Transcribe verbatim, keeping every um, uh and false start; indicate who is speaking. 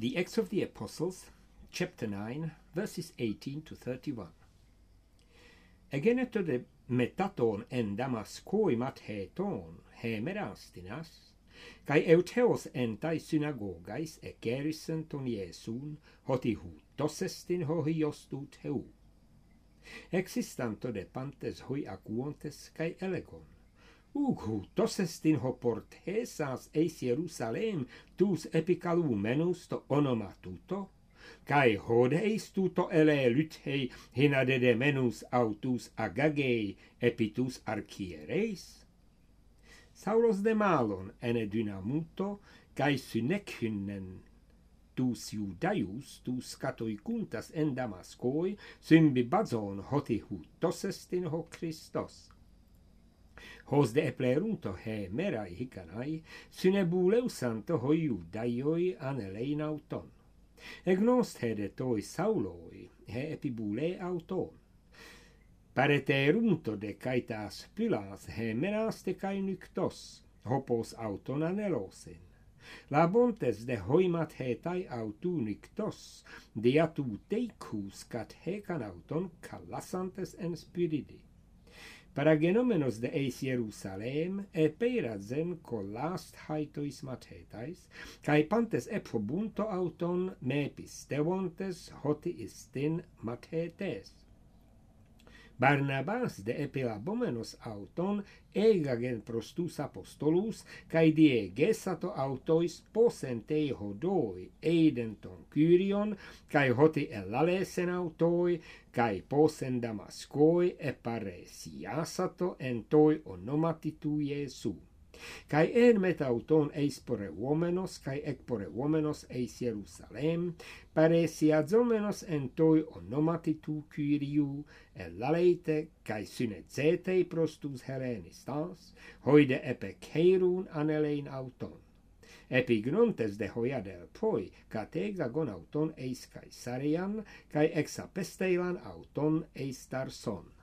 Speaker 1: The Acts of the Apostles, chapter nine, verses eighteen to thirty-one. Egeneto de metaton en Damaskoi matheton hemerastinas, kai eutheos entai synagogais ekerisen ton Iesun hoti hutosestin hohiostut heu. Existanto de pantes hoi acuontes kai elegon. Ug hutosestin hoportesas eis Jerusalem tus epicalumenus to onomatuto, kai hodeis tuto ele lythei hinade de menus autus agagei epitus archiereis. Saulos de malon ene dynamuto, kai synekhynnen tus Judaius tus catoicuntas en Damaskoi symbibazon hoti hutosestin ho Christos. Hos de eplerunto he merai hicanai, synebuleu santo hoi Judaioi anelein auton. Egnost hede toi Sauloi, he epibule auton. Pareterunto de caitas pylas he meraste kai nyktos, hopos auton anelosin. Labontes de hoimat hetai autu nyktos, diatu teicus cat hecan auton calassantes en spiridi. Paragenomenos de eis Jerusalem e peirazen collast haitois mathetais, cae pantes epfobunto auton me pistevontes hoti istin mathetes. Barnabas de epilabomenos auton egagen prostus apostolus, cae diegesato autois posentei hodoi eidenton Kyrion, cae hoti elalesen autoi, cae posen Damaskoi e paresiasato en toi onomatitu Iesu. Cae en metauton eis porevomenos, cae ec porevomenos eis Jerusalem, paresiazomenos en toi onomatitu Kyriu, elaleite, cae synetzetei prostus Hellenistas, hoide epeceirun anelein auton. Epignontes de hoiadel poi, categagon auton eis Caesarian, cae exapesteilan auton eis Tarson.